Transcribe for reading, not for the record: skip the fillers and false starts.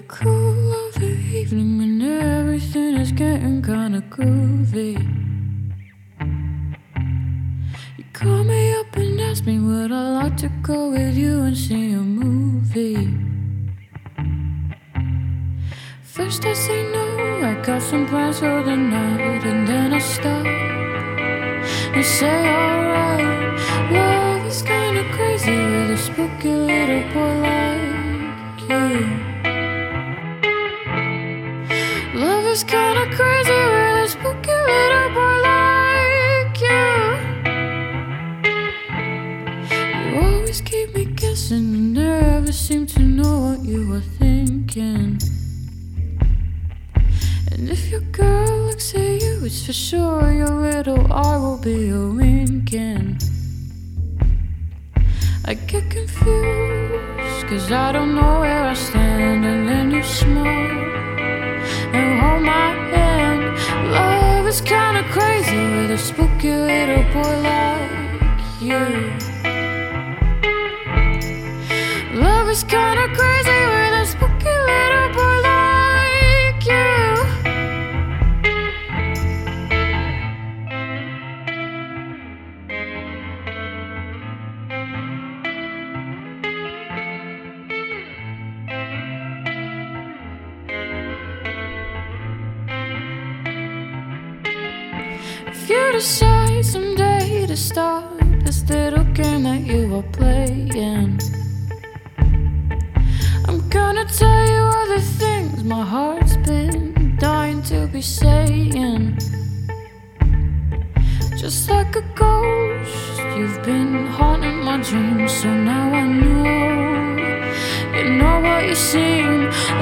cool of the evening when everything is getting kinda groovy. You call me up and ask me would I like to go with you and see a movie. First I say no, I got some plans for the night, and then I stop and say alright. Love is kinda crazy with a spooky little boy like you. Love is kinda crazy with a spooky little boy like you. You always keep me guessing, you never seem to know what you were thinking. And if your girl looks at you, it's for sure your little eye will be a winking. I get confused, cause I don't know where I stand. And then you smile and hold my hand. Love is kinda crazy with a spooky little boy like you. Love is kinda crazy with a spooky little boy like you. If you decide someday to stop this little game that you are playing, I'm gonna tell you all the things my heart's been dying to be saying. Just like a ghost, you've been haunting my dreams, so now I know, you know what you seem